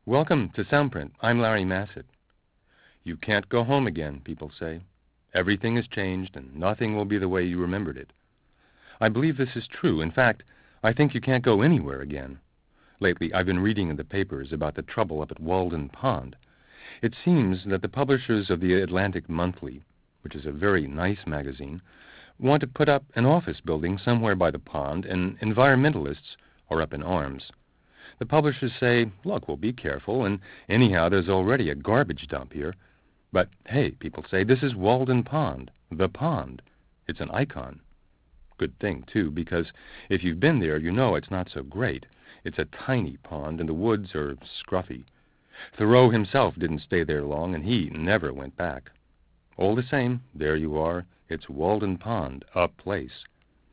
Welcome to Soundprint. I'm Larry Massett. You can't go home again, people say. Everything has changed and nothing will be the way you remembered it. I believe this is true. In fact, I think you can't go anywhere again. Lately, I've been reading in the papers about the trouble up at Walden Pond. It seems that the publishers of the Atlantic Monthly, which is a very nice magazine, want to put up an office building somewhere by the pond, and environmentalists are up in arms. The publishers say, look, we'll be careful, and anyhow, there's already a garbage dump here. But, hey, people say, this is Walden Pond, the pond. It's an icon. Good thing, too, because if you've been there, you know it's not so great. It's a tiny pond, and the woods are scruffy. Thoreau himself didn't stay there long, and he never went back. All the same, there you are. It's Walden Pond, a place.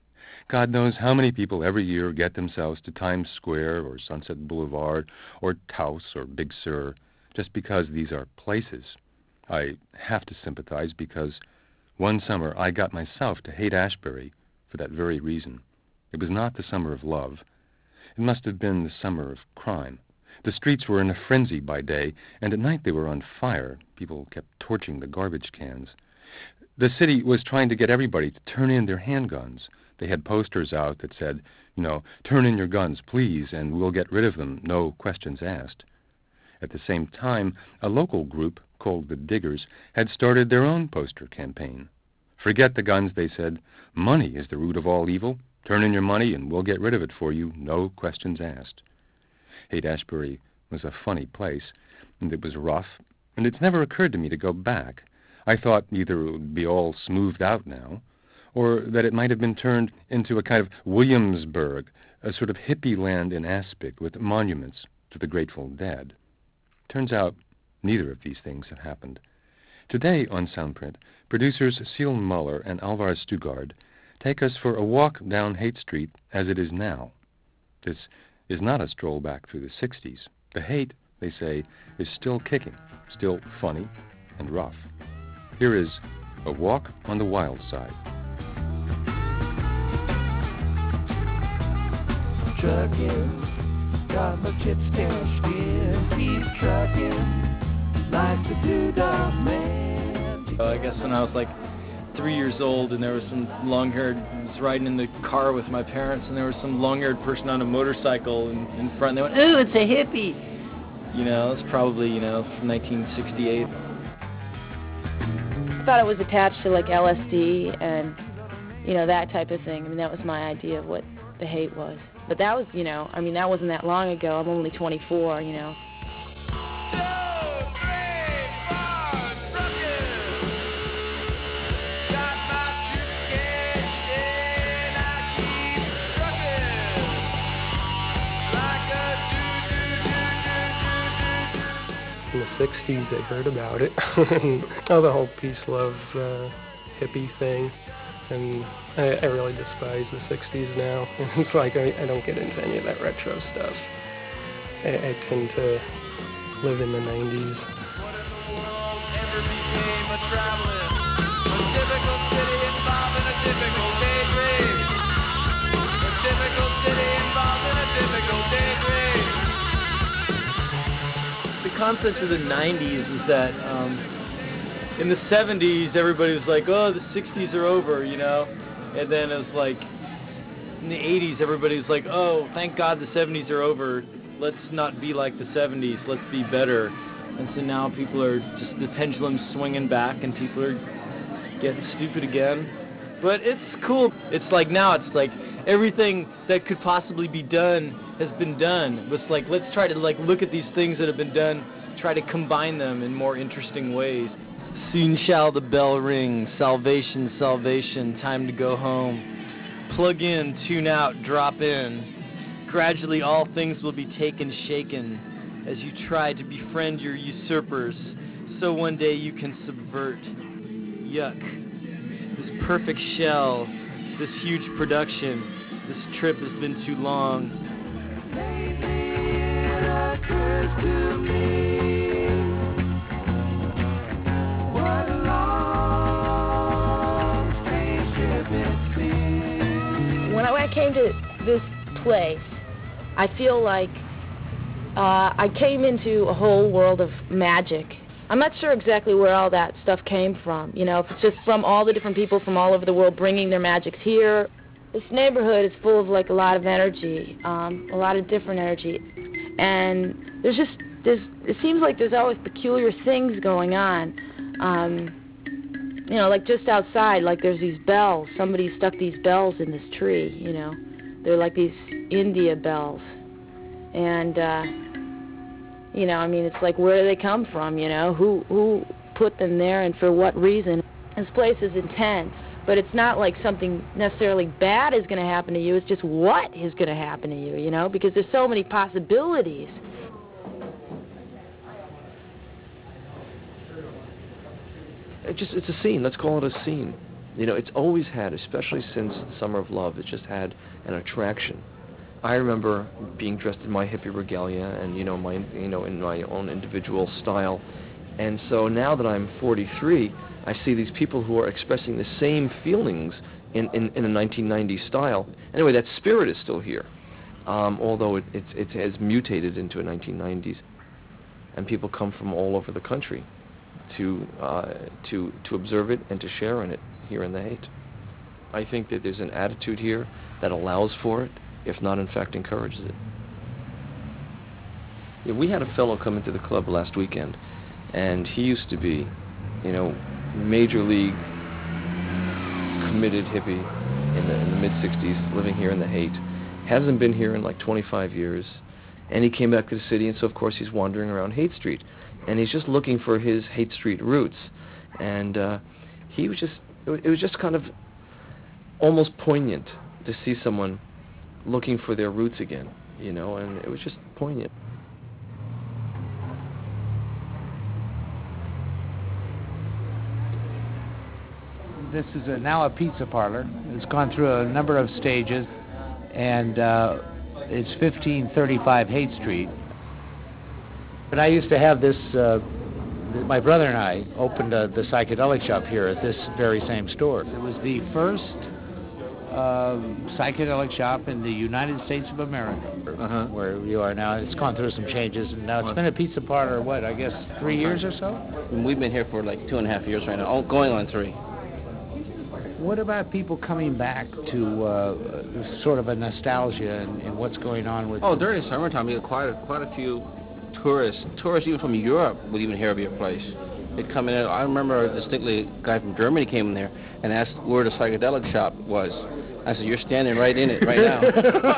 God knows how many people every year get themselves to Times Square or Sunset Boulevard or Taos or Big Sur just because these are places. I have to sympathize because one summer I got myself to hate Ashbury for that very reason. It was not the summer of love. It must have been the summer of crime. The streets were in a frenzy by day, and at night they were on fire. People kept torching the garbage cans. The city was trying to get everybody to turn in their handguns. They had posters out that said, turn in your guns, please, and we'll get rid of them, no questions asked. At the same time, a local group called the Diggers had started their own poster campaign. Forget the guns, they said. Money is the root of all evil. Turn in your money and we'll get rid of it for you, no questions asked. Haight-Ashbury was a funny place, and it was rough, and it's never occurred to me to go back. I thought either it would be all smoothed out now, or that it might have been turned into a kind of Williamsburg, a sort of hippie land in Aspic with monuments to the Grateful Dead. Turns out neither of these things have happened. Today on Soundprint, producers Seal Muller and Alvar Stugard take us for a walk down Haight Street as it is now. This is not a stroll back through the 60s. The Haight, they say, is still kicking, still funny and rough. Here is A Walk on the Wild Side. Trucking, got my chips cashed in, keep trucking, like the doo-dah man. I guess when I was like 3 years old and there was some long-haired, I was riding in the car with my parents and there was some long-haired person on a motorcycle in front and they went, ooh, it's a hippie! It's probably, from 1968. I thought it was attached to like LSD and, that type of thing. I mean, that was my idea of what the Haight was. But that was, that wasn't that long ago. I'm only 24, In the 60s, I heard about it. The whole peace, love, hippie thing. And I really despise the 60s now. It's like I don't get into any of that retro stuff. I tend to live in the 90s. The concept of the 90s is that in the 70s, everybody was like, oh, the 60s are over, And then it was like, in the 80s, everybody was like, oh, thank God the 70s are over. Let's not be like the 70s. Let's be better. And so now people are just, the pendulum's swinging back and people are getting stupid again. But it's cool. It's like now, it's like everything that could possibly be done has been done. It's like, let's try to look at these things that have been done, try to combine them in more interesting ways. Soon shall the bell ring, salvation, salvation, time to go home. Plug in, tune out, drop in. Gradually all things will be taken, shaken, as you try to befriend your usurpers, so one day you can subvert. Yuck. This perfect shell, this huge production, this trip has been too long. Lately it occurs to me, what a long, strange trip it's been. When I came to this place, I feel like I came into a whole world of magic. I'm not sure exactly where all that stuff came from, you know, if it's just from all the different people from all over the world bringing their magics here. This neighborhood is full of like a lot of energy, a lot of different energy, and it seems like there's always peculiar things going on. You know, like just outside, like there's these bells. Somebody stuck these bells in this tree, you know. They're like these India bells, and you know, I mean, it's like, where do they come from, you know? Who put them there and for what reason? This place is intense, but it's not like something necessarily bad is going to happen to you. It's just what is going to happen to you, you know? Because there's so many possibilities. It's a scene. Let's call it a scene. You know, it's always had, especially since the Summer of Love, it's just had an attraction. I remember being dressed in my hippie regalia and, you know, in my own individual style. And so now that I'm 43, I see these people who are expressing the same feelings in a 1990s style. Anyway, that spirit is still here, although it has mutated into a 1990s. And people come from all over the country to observe it and to share in it here in the Haight. I think that there's an attitude here that allows for it, if not in fact encourages it. Yeah, we had a fellow come into the club last weekend, and he used to be, you know, major league committed hippie in the mid-60s, living here in the Haight. Hasn't been here in like 25 years, and he came back to the city, and so of course he's wandering around Haight Street, and he's just looking for his Haight Street roots. And it was just kind of almost poignant to see someone looking for their roots again, you know, and it was just poignant. This is now a pizza parlor. It's gone through a number of stages, and it's 1535 Haight Street. But I used to have this, my brother and I opened the psychedelic shop here at this very same store. It was the first psychedelic shop in the United States of America, where you are now. It's gone through some changes, and now it's been a pizza parlor, what, I guess 3 years or so? And we've been here for like 2.5 years right now, going on 3. What about people coming back to sort of a nostalgia and what's going on with... Oh, during the summertime, we get quite a few tourists even from Europe would even hear of your place. They'd come in. I remember distinctly a guy from Germany came in there and asked where the psychedelic shop was. I said, "You're standing right in it right now."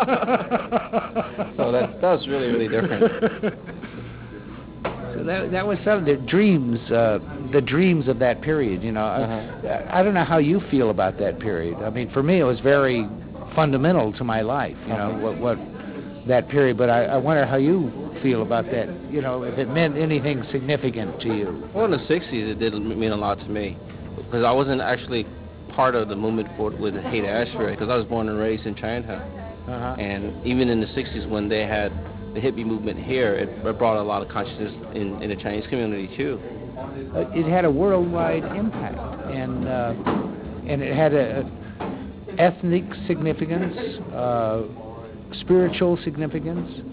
So that was really, really different. So that was some of the dreams of that period, you know. I don't know how you feel about that period. I mean, for me, it was very fundamental to my life, you know, what that period. But I wonder how you feel about that, you know, if it meant anything significant to you. Well, in the 60s, it did mean a lot to me, because I wasn't actually part of the movement with the Haight Ashbury, because I was born and raised in Chinatown. And even in the 60s, when they had the hippie movement here, it brought a lot of consciousness in the Chinese community too. It had a worldwide impact, and it had a ethnic significance, spiritual significance,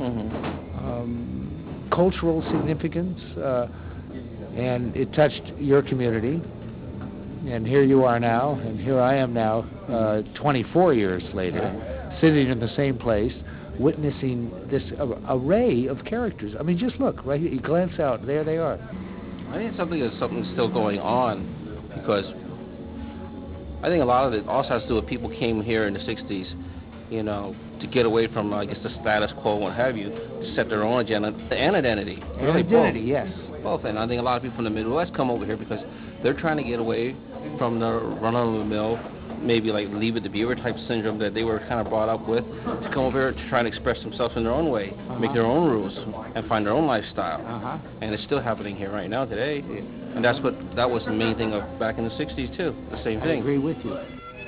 cultural significance, and it touched your community. And here you are now, and here I am now, 24 years later, sitting in the same place, witnessing this array of characters. I mean, just look, right here, you glance out, there they are. I think something's still going on, because I think a lot of it also has to do with people came here in the 60s, you know, to get away from, I guess, the status quo and what have you, to set their own agenda and identity. Really Identity, both. yes. Both, and I think a lot of people from the Midwest come over here because they're trying to get away from the run-of-the-mill, maybe like Leave It to Beaver type syndrome that they were kind of brought up with, to come over here to try and express themselves in their own way, make their own rules, and find their own lifestyle. And it's still happening here right now today. And that was the main thing of back in the 60s too, the same thing. I agree with you.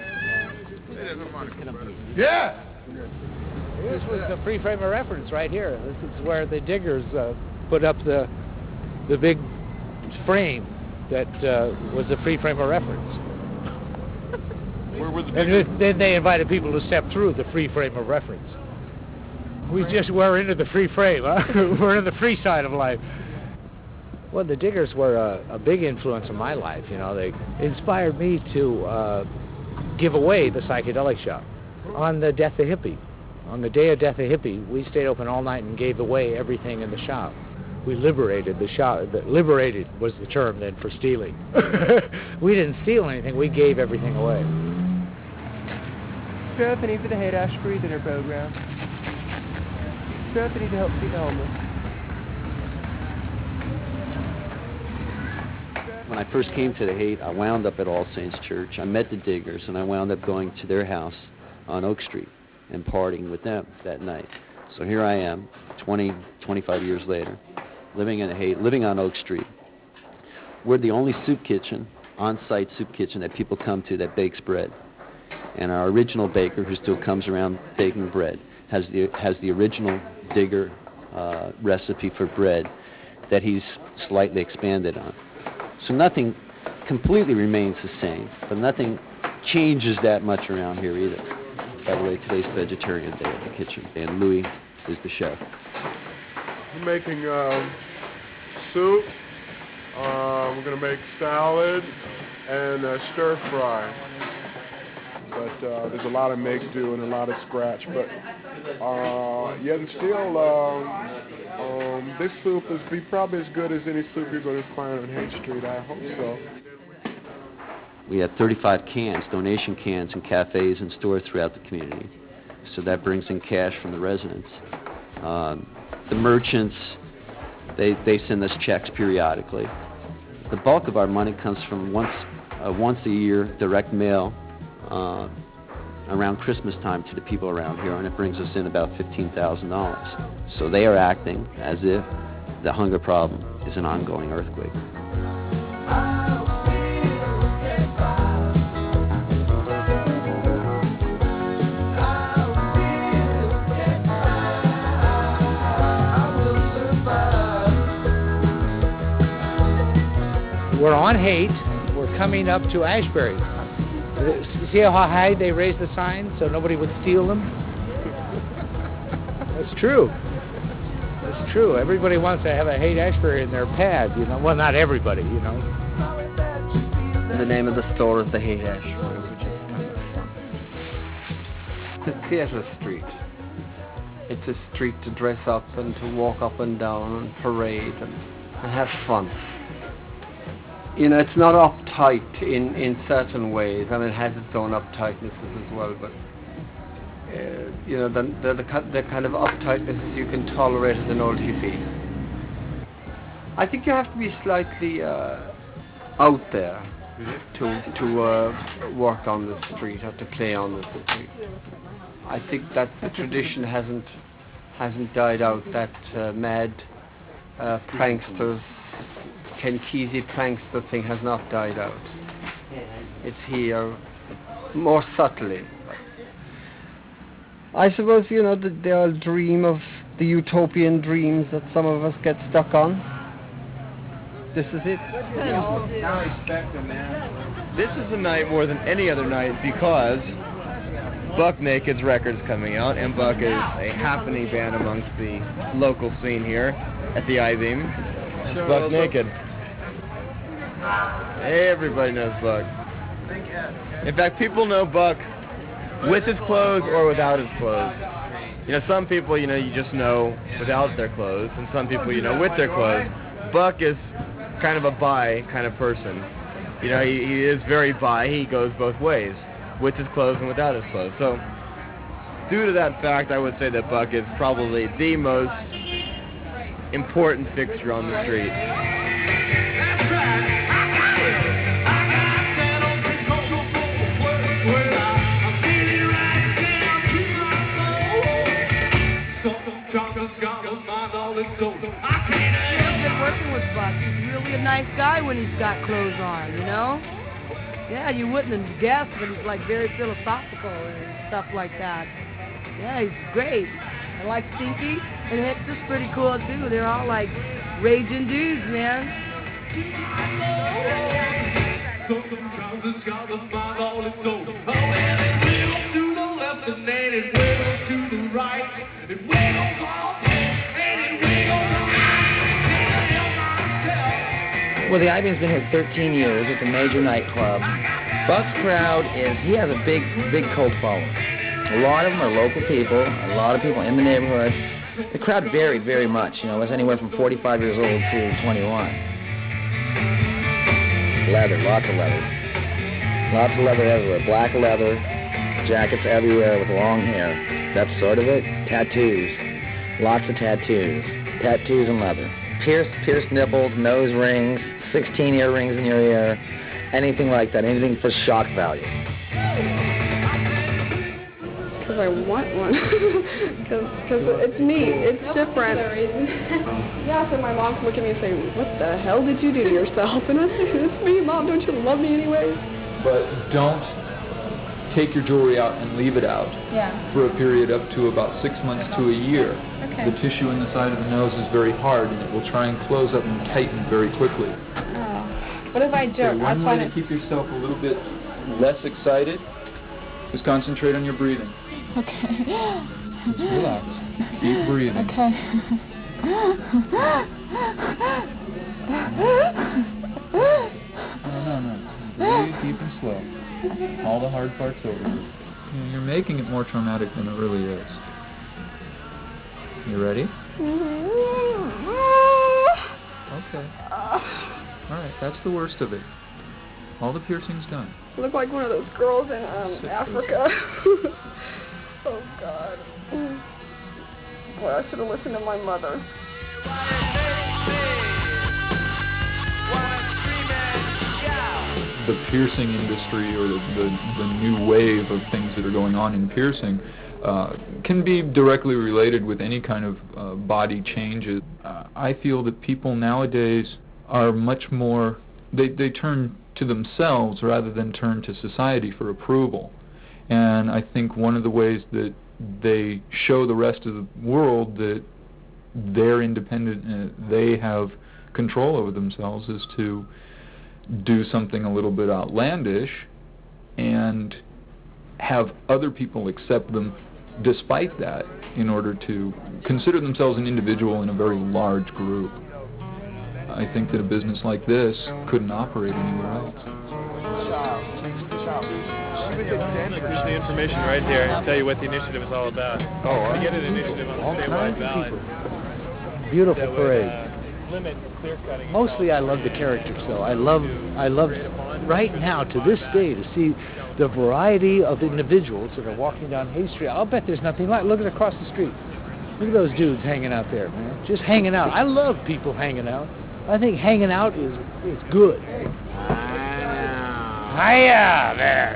Yeah! This was the free frame of reference right here. This is where the Diggers put up the big frame that was the free frame of reference. Where were the And then they invited people to step through the free frame of reference. we're into the free frame, huh? We're in the free side of life. Well, the Diggers were a big influence in my life. You know, they inspired me to give away the psychedelic shop on the Death of Hippie. On the day of Death of Hippie, we stayed open all night and gave away everything in the shop. We liberated the shop. Liberated was the term then for stealing. We didn't steal anything. We gave everything away. Stephanie for the Haight-Ashbury Dinner Program. Stephanie to help feed the homeless. When I first came to the Haight, I wound up at All Saints Church. I met the Diggers, and I wound up going to their house on Oak Street and partying with them that night. So here I am, 25 years later, living in the Haight, living on Oak Street. We're the only soup kitchen, on-site soup kitchen that people come to that bakes bread. And our original baker, who still comes around baking bread, has the original Digger recipe for bread that he's slightly expanded on. So nothing completely remains the same, but nothing changes that much around here either. By the way, today's vegetarian day at the kitchen, and Louis is the chef. We're making soup, we're going to make salad, and stir fry. But there's a lot of make do and a lot of scratch, but yet and still, this soup is be probably as good as any soup you're going to find on Haight Street. I hope so. We have 35 cans, donation cans, in cafes and stores throughout the community. So that brings in cash from the residents. The merchants, they send us checks periodically. The bulk of our money comes from once a year direct mail around Christmas time to the people around here, and it brings us in about $15,000. So they are acting as if the hunger problem is an ongoing earthquake. We're on Haight. We're coming up to Ashbury. See how high they raised the sign so nobody would steal them? That's true. That's true. Everybody wants to have a Haight-Ashbury in their pad, you know. Well, not everybody, you know. The name of the store is the Haight-Ashbury, which is kind of fun. The Theatre Street. It's a street to dress up and to walk up and down and parade and have fun. You know, it's not uptight in certain ways, and it has its own uptightnesses as well, but you know, the kind of uptightnesses you can tolerate as an old hippie. I think you have to be slightly out there to work on the street or to play on the street. I think that the tradition hasn't died out. That mad pranksters, Ken Kesey prankster thing has not died out. It's here more subtly. I suppose, you know, the old dream of the utopian dreams that some of us get stuck on. This is it. Now respect them, man. This is a night more than any other night because Buck Naked's record's coming out, and Buck is a happening band amongst the local scene here at the I-Beam. It's Buck Naked. Everybody knows Buck. In fact, people know Buck with his clothes or without his clothes. You know, some people, you know, you just know without their clothes, and some people, you know, with their clothes. Buck is kind of a bi kind of person. You know, he is very bi. He goes both ways, with his clothes and without his clothes. So, due to that fact, I would say that Buck is probably the most important fixture on the street. I've been working with Buck. He's really a nice guy when he's got clothes on, you know? Yeah, you wouldn't have guessed, but he's like very philosophical and stuff like that. Yeah, he's great. I like Stinky, and Hicks is pretty cool too. They're all like raging dudes, man. To the left and then it wiggles to the right. It wiggles Well, the I-Beam's been here 13 years. It's a major nightclub. Buck's crowd he has a big cult following. A lot of them are local people, a lot of people in the neighborhood. The crowd varied very much. It was anywhere from 45 years old to 21. Leather, lots of leather. Lots of leather everywhere. Black leather, jackets everywhere with long hair. That's sort of it. Tattoos. Lots of tattoos. Tattoos and leather. Pierced nipples, nose rings, 16 earrings in your ear, anything like that, anything for shock value. Because I want one. Because it's neat. It's different. Yeah, so my mom can look at me and say, what the hell did you do to yourself? And I say, it's me, Mom. Don't you love me anyways? But don't take your jewelry out and leave it out for a period up to about 6 months to a year. Okay. The tissue in the side of the nose is very hard, and it will try and close up and tighten very quickly. Oh. What if I So don't? one way to keep yourself a little bit less excited is concentrate on your breathing. Okay. Just relax. Keep breathing. Okay. No. Breathe deep and slow. All the hard parts over. You're making it more traumatic than it really is. You ready? Okay. Alright, that's the worst of it. All the piercing's done. I look like one of those girls in Africa. Oh, God. Well, I should have listened to my mother. The piercing industry, or the new wave of things that are going on in piercing, can be directly related with any kind of body changes. I feel that people nowadays are much more, they turn to themselves rather than turn to society for approval. And I think one of the ways that they show the rest of the world that they're independent, they have control over themselves, is to do something a little bit outlandish and have other people accept them despite that, in order to consider themselves an individual in a very large group. I think that a business like this couldn't operate anywhere else. There's the information right there to tell you what the initiative is all about. Oh, we get an initiative on the statewide ballot. Beautiful that parade. Would, limit clear cutting. Mostly I love the characters, though. I love right now, to this day, to see the variety of individuals that are walking down Hay Street. I'll bet there's nothing like, look at across the street. Look at those dudes hanging out there, man. Just hanging out. I love people hanging out. I think hanging out is good. Hiya there.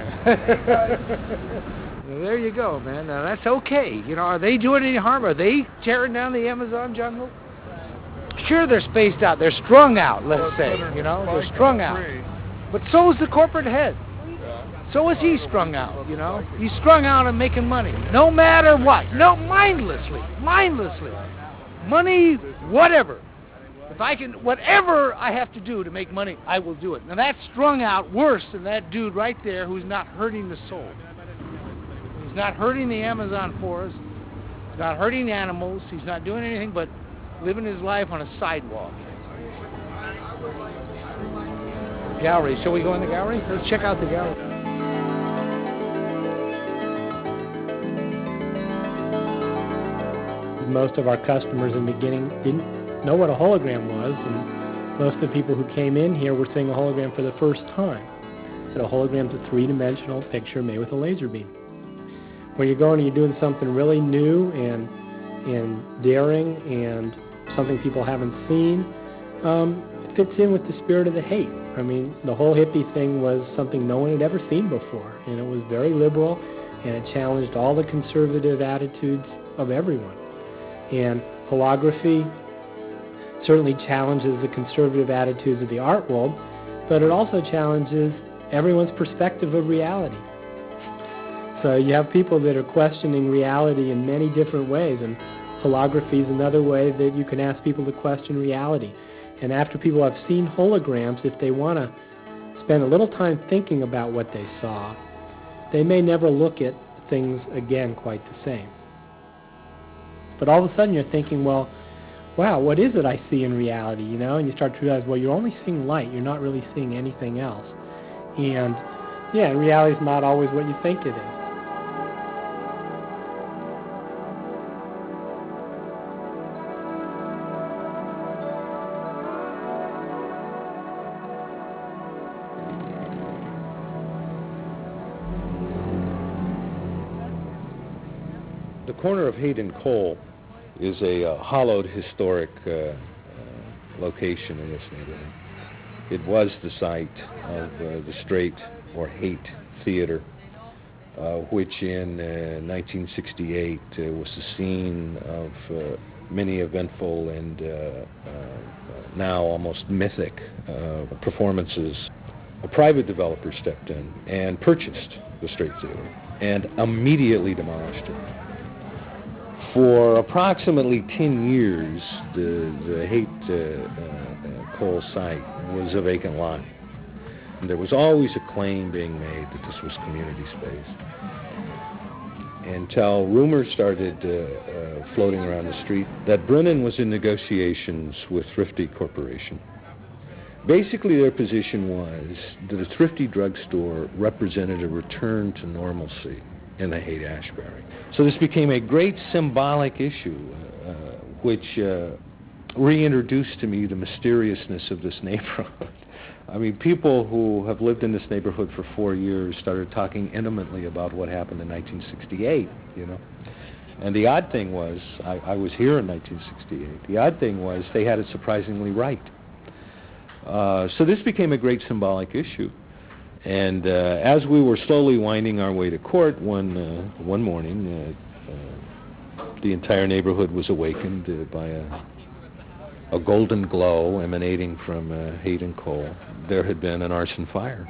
There you go, man. Now that's okay. Are they doing any harm? Are they tearing down the Amazon jungle? Sure, they're spaced out. They're strung out, let's say. They're strung out. But so is the corporate head. So is he strung out, He's strung out and making money. No matter what. No, mindlessly. Money, whatever. If I can, whatever I have to do to make money, I will do it. Now that's strung out worse than that dude right there who's not hurting the soul. He's not hurting the Amazon forest. He's not hurting animals. He's not doing anything but living his life on a sidewalk. Gallery. Shall we go in the gallery? Let's check out the gallery. Most of our customers in the beginning didn't know what a hologram was, and most of the people who came in here were seeing a hologram for the first time. And a hologram's a three-dimensional picture made with a laser beam. When you're going and you're doing something really new and daring and something people haven't seen, it fits in with the spirit of the hate. I mean, the whole hippie thing was something no one had ever seen before, and it was very liberal, and it challenged all the conservative attitudes of everyone. And holography certainly challenges the conservative attitudes of the art world, but it also challenges everyone's perspective of reality. So you have people that are questioning reality in many different ways, and holography is another way that you can ask people to question reality. And after people have seen holograms, if they want to spend a little time thinking about what they saw, they may never look at things again quite the same. But all of a sudden you're thinking, well, wow, what is it I see in reality, you know? And you start to realize, well, you're only seeing light. You're not really seeing anything else. And, yeah, reality is not always what you think it is. The corner of Haight and Cole is a hollowed historic location in this neighborhood. It was the site of the Straight or Haight Theater, which in 1968 was the scene of many eventful and now almost mythic performances. A private developer stepped in and purchased the Straight Theater and immediately demolished it. For approximately 10 years, the Haight-Cole site was a vacant lot. And there was always a claim being made that this was community space. Until rumors started floating around the street that Brennan was in negotiations with Thrifty Corporation. Basically, their position was that a Thrifty drugstore represented a return to normalcy in the Haight-Ashbury. So this became a great symbolic issue, which reintroduced to me the mysteriousness of this neighborhood. I mean, people who have lived in this neighborhood for 4 years started talking intimately about what happened in 1968, you know. And the odd thing was, I was here in 1968, the odd thing was they had it surprisingly right. So this became a great symbolic issue. And as we were slowly winding our way to court one morning, the entire neighborhood was awakened by a golden glow emanating from Haight and Cole. There had been an arson fire.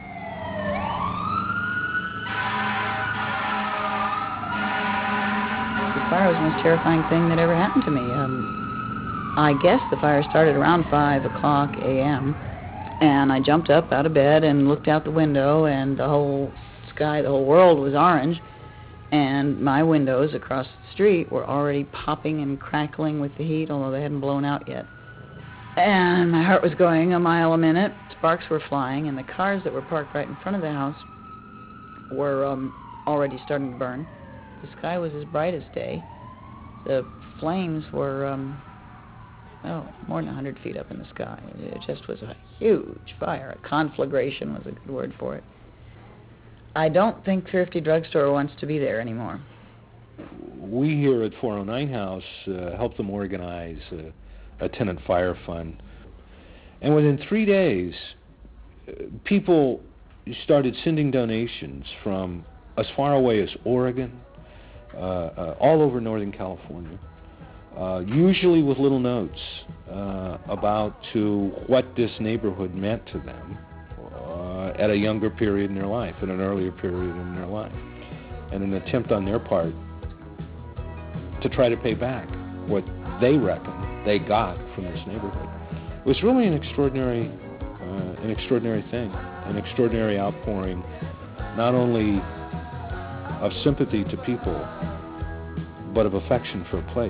The fire was the most terrifying thing that ever happened to me. I guess the fire started around 5 o'clock a.m., and I jumped up out of bed and looked out the window, and the whole sky, the whole world was orange, and my windows across the street were already popping and crackling with the heat, although they hadn't blown out yet. And my heart was going a mile a minute. Sparks were flying, and the cars that were parked right in front of the house were already starting to burn. The sky was as bright as day. The flames were more than 100 feet up in the sky. It just was a huge fire. A conflagration was a good word for it. I don't think Thrifty Drugstore wants to be there anymore. We here at 409 House helped them organize a tenant fire fund. And within 3 days, people started sending donations from as far away as Oregon, all over Northern California. Usually with little notes about to what this neighborhood meant to them at a younger period in their life, at an earlier period in their life, and an attempt on their part to try to pay back what they reckon they got from this neighborhood. It was really an extraordinary thing, an extraordinary outpouring, not only of sympathy to people, but of affection for a place.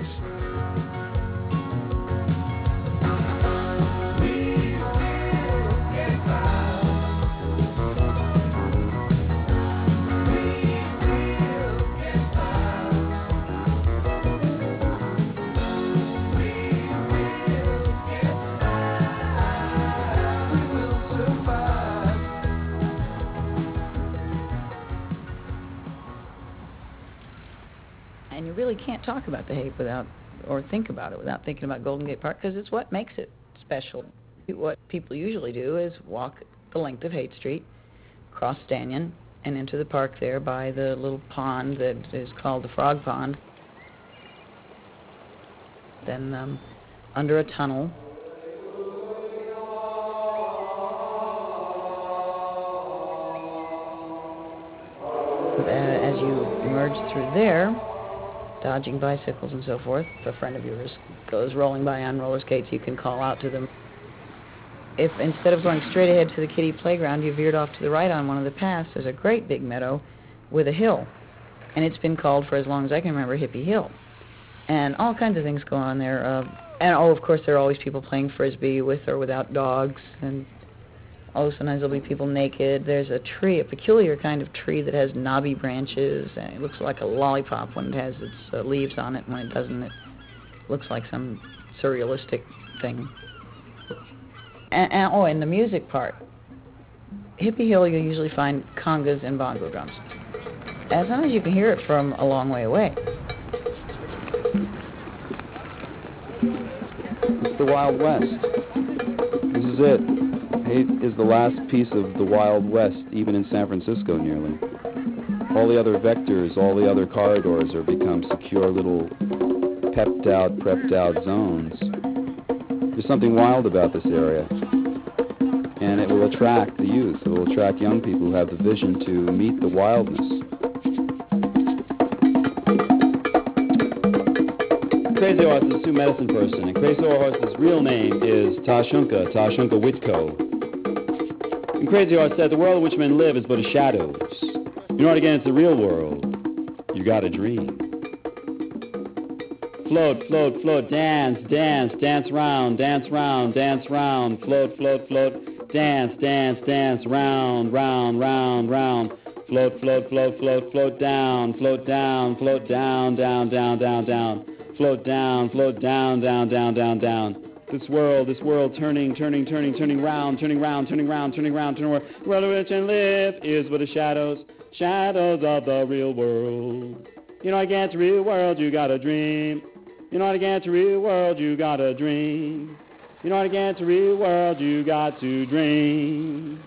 And you really can't talk about the Haight or think about it without thinking about Golden Gate Park, because it's what makes it special. What people usually do is walk the length of Haight Street, cross Stanyan, and into the park there by the little pond that is called the Frog Pond. Then under a tunnel. As you emerge through there, dodging bicycles and so forth, if a friend of yours goes rolling by on roller skates, you can call out to them. If instead of going straight ahead to the kiddie playground, you veered off to the right on one of the paths, there's a great big meadow with a hill. And it's been called, for as long as I can remember, Hippie Hill. And all kinds of things go on there. And, of course, there are always people playing Frisbee with or without dogs, and sometimes there'll be people naked. There's a tree, a peculiar kind of tree that has knobby branches, and it looks like a lollipop when it has its leaves on it. When it doesn't, it looks like some surrealistic thing. And the music part. Hippie Hill, you'll usually find congas and bongo drums. And sometimes you can hear it from a long way away. It's the Wild West. This is it. Haight is the last piece of the Wild West, even in San Francisco nearly. All the other vectors, all the other corridors are become secure little prepped out zones. There's something wild about this area. And it will attract the youth. It will attract young people who have the vision to meet the wildness. Crazy Horse is a Sioux medicine person, and Crazy Horse's real name is Tashunka Whitco. And Crazy Horse said, the world in which men live is but a shadows. You know what, again, it's the real world. You gotta dream. Float, float, float, dance, dance, dance round, dance round, dance round, float, float, float, dance, dance, dance, round, round, round, round, float, float, float, float, float down, float down, float down, down, down, down, down, float down, down, down, down, down. This world, turning round, turning round, turning round, turning round, turning round. The world in which I live is but a shadows of the real world. You know, against the real world, you gotta dream. You know, against the real world, you gotta dream. You know, against the real world, you got to dream.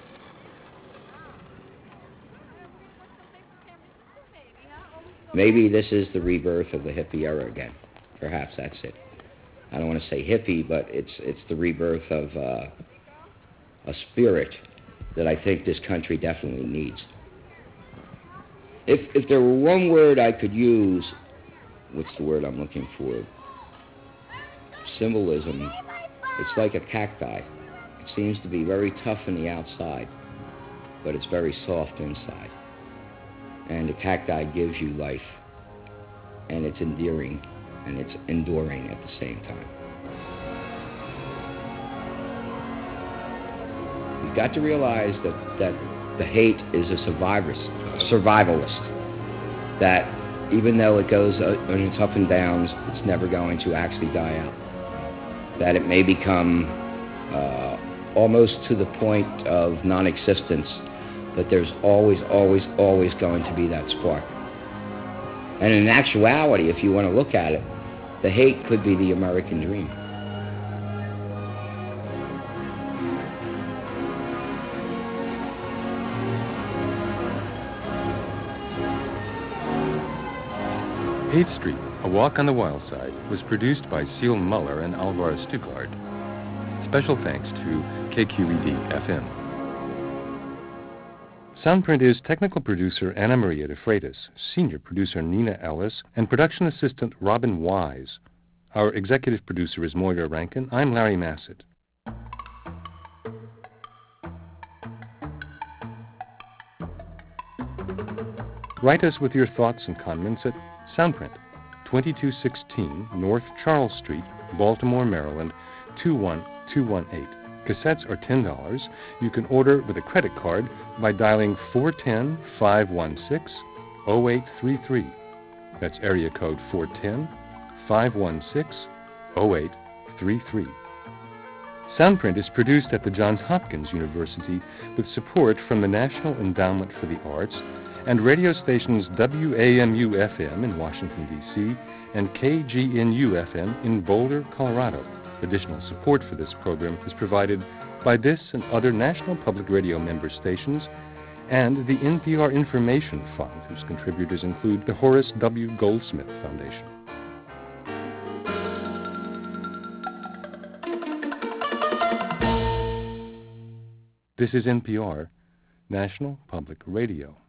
Maybe this is the rebirth of the hippie era again. Perhaps that's it. I don't want to say hippie, but it's the rebirth of a spirit that I think this country definitely needs. If there were one word I could use, what's the word I'm looking for? Symbolism. It's like a cacti. It seems to be very tough on the outside, but it's very soft inside. And the cacti gives you life, and it's endearing, and it's enduring at the same time. You've got to realize that the hate is a survivalist, that even though it goes on its up and downs, it's never going to actually die out. That it may become almost to the point of non-existence, but there's always, always, always going to be that spark. And in actuality, if you want to look at it, the hate could be the American dream. Haight Street, A Walk on the Wild Side, was produced by Seal Muller and Alvaro Stuckard. Special thanks to KQED-FM. Soundprint is technical producer Anna Maria de Freitas, senior producer Nina Ellis, and production assistant Robin Wise. Our executive producer is Moira Rankin. I'm Larry Massett. Write us with your thoughts and comments at Soundprint, 2216 North Charles Street, Baltimore, Maryland, 21218. Cassettes are $10. You can order with a credit card by dialing 410-516-0833. That's area code 410-516-0833. Soundprint is produced at the Johns Hopkins University with support from the National Endowment for the Arts and radio stations WAMU-FM in Washington, D.C. and KGNU-FM in Boulder, Colorado. Additional support for this program is provided by this and other National Public Radio member stations and the NPR Information Fund, whose contributors include the Horace W. Goldsmith Foundation. This is NPR, National Public Radio.